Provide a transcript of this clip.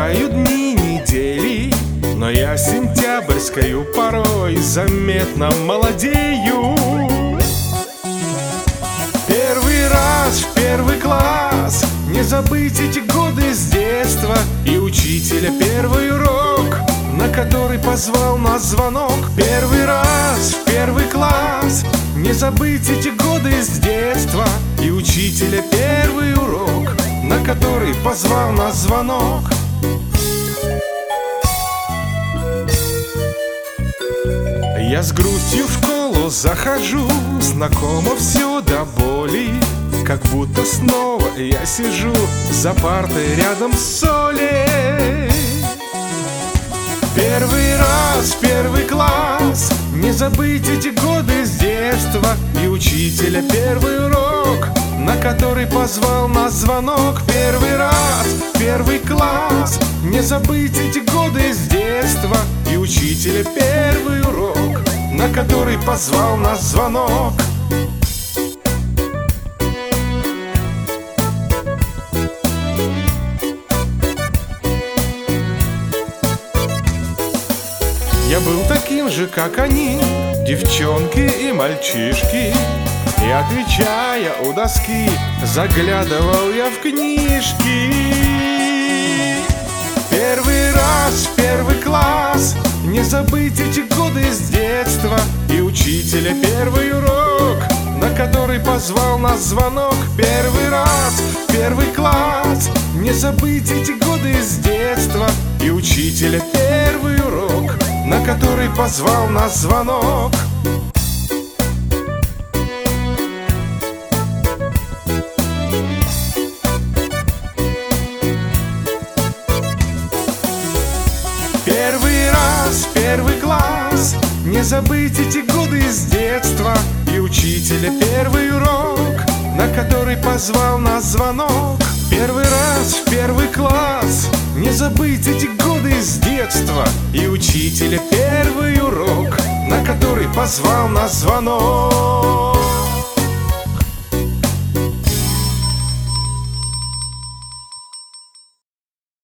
Пролетают дни, недели, но я сентябрьскою порой заметно молодею. Первый раз в первый класс, не забыть эти годы с детства, и учителя первый урок, на который позвал нас звонок. Первый раз в первый класс, не забыть эти годы с детства, и учителя первый урок, на который позвал нас звонок. Я с грустью в школу захожу, знакомо все до боли, как будто снова я сижу за партой рядом с Олей. Первый раз, первый класс, не забыть эти годы с детства, и учителя первый урок, на который позвал нас звонок. Первый раз, первый класс, не забыть эти годы с детства, и учителя первый урок, на который позвал нас звонок. Я был таким же, как они, девчонки и мальчишки, и, отвечая у доски, заглядывал я в книжки. Первый раз, первый класс, не забыть эти годы с детства, и учителя первый урок, на который позвал нас звонок. Первый раз, первый класс, не забыть эти годы с детства, и учителя первый урок, на который позвал нас звонок. Первый раз, первый класс, не забыть эти годы с детства, и учителя первый урок, на который позвал нас звонок. Первый раз в первый класс, не забыть эти годы с детства, и учителя первый урок, на который позвал нас звонок.